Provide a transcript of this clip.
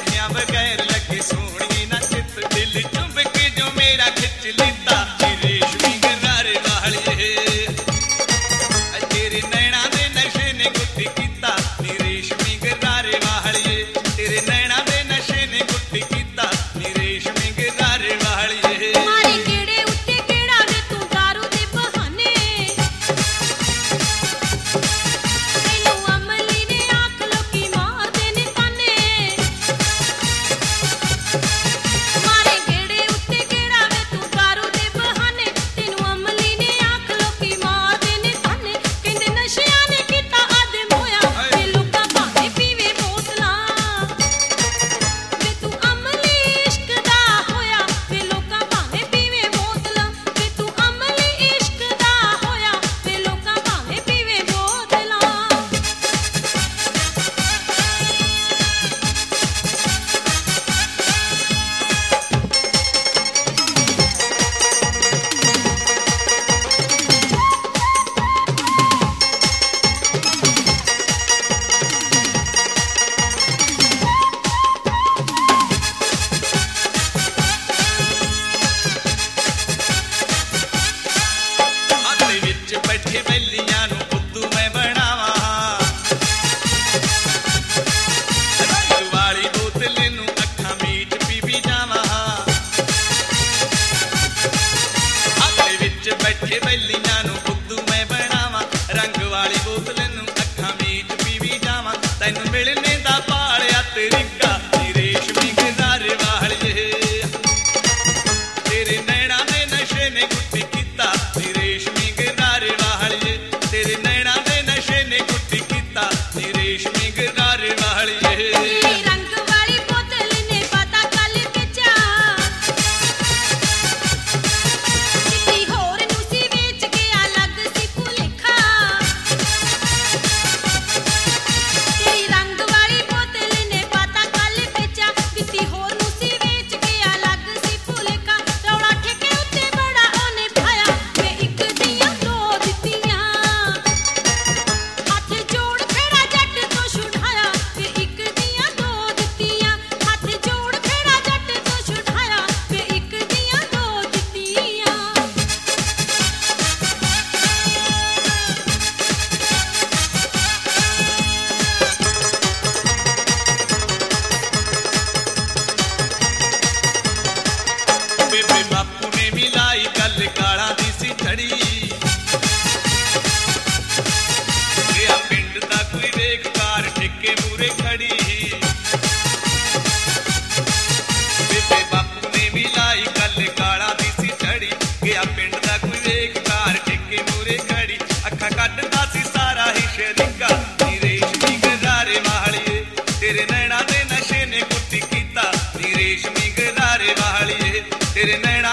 देखिया बगैर लगी सोहनी ना चित दिल चुंब के जो मेरा खिंच लेता रेशमी गरारे वालिए तेरे नैना दे नशे ने गुत्ती कीता नी रेशमी गरारे वालिए तेरे नैना दे नशे ने गुत्ती कीता नी रेशमी गरारे वालिए मारे केड़े उत्ते केड़ा वे तू दारू दे बहाने तैनू अमली ने आख लोकी मार देने ताने मारे केड़े उत्ते केड़ा वे तू दारू दे बहाने तैनू अमली ने आख लोकी मार देने ताने कहंदे नशिया ने कीता आदम होया ते लोकां भावे पीवे बोतलां वे तू अमली इश्क दा होया वे लोकां भावे पीवे बोतलां वे तू अमली इश्क दा होया वे लोकां भावे पीवे बोतलां हाथे विच बैठे बैलियां नू बुद्धू मैं बनावा रंग वाली बोतल नू अखां मीच पीवी जावा हाथे विच बैठे बैलियां नू बुद्धू मैं बनावा रंग वाली बोतल नू अखां मीच पीवी जावा तैनू मिलने दा पालिया तरीका नी रेशमी गरारे वालिए तेरे नैना दे नशे ने गुत्ती कीता नी रेशमी गरारे वालिए तेरे नैना दे नशे ने गुत्ती कीता नी रेशमी गरारे वालिए तेरी रंग वाली बोतल ने पता कल बेचा किसी होर नू सी वेच के अलग सी भुलेखा तेरी रंग वाली बोतल ने पता कल बेचा किसी होर नू सी वेच के अलग सी भुलेखा रौला ठेके उत्ते बड़ा ओने पाया वे एक दियां दो दित्तियां हथ जोड़ फेड़ा जट तो छुड़ाया वे एक दियां दो दित्तियां हथ जोड़ फेड़ा जट तो छुड़ाया वे एक दियां दो दित्तियां बेबे बापू ने मिलाई गल गाला दी सी छड़ी गया पिंड दा कोई वेखकार ठेके मूरे खड़ी बेबे बापू ने मिलाई गल गाला दी सी छड़ी गया पिंड दा कोई वेखकार ठेके मूरे खड़ी अखा कटदा सी सारा ही शरीका नी रेशमी गरारे वालिए तेरे नैना दे नशे ने गुत्ती कीता नी रेशमी गरारे वालिए तेरे नैना